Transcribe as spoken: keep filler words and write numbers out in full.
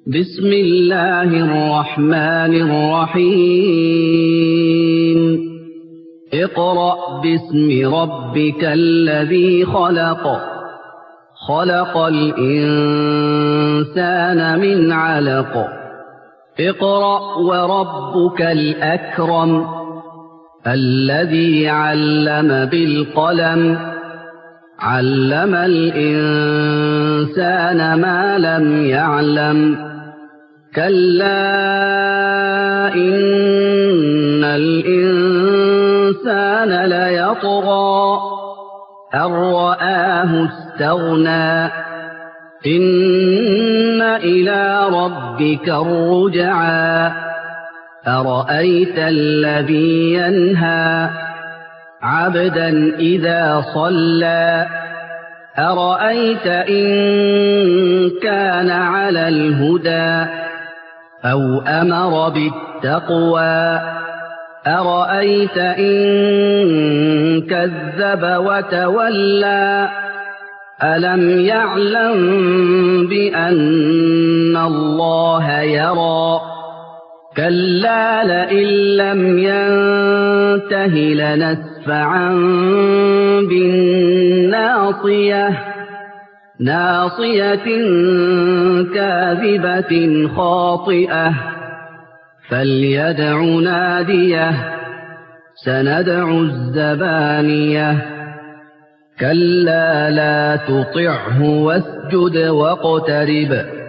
بسم الله الرحمن الرحيم اقرأ باسم ربك الذي خلق خلق الإنسان من علق اقرأ وربك الأكرم الذي علم بالقلم علم الإنسان ما لم يعلم كلا إن الإنسان ليطغى أن رآه استغنى إن إلى ربك الرجعى أرأيت الذي ينهى عبدا إذا صلى أرأيت إن كان على الهدى أو أمر بالتقوى أرأيت إن كذب وتولى ألم يعلم بأن الله يرى كلا لئن لم ينته لنسفعا بالناصية ناصية كاذبة خاطئة فليدع ناديه سندع الزبانية كلا لا تطعه واسجد واقترب